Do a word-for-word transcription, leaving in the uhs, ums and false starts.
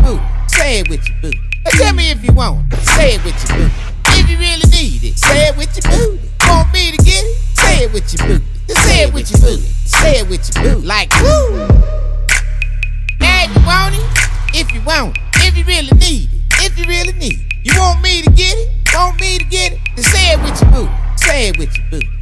your booty. Say it with your booty. Now tell me if you want it. Say it with your booty. If you really need it, say it with your booty. Want me to get it? Say it with your booty. Just say it with your booty. Say it with your booty. Like woo. Now if you want it, if you want it, if you really need it, if you really need it, you want me to get it? Want me to get it? Then say it with your booty. Say it with your booty.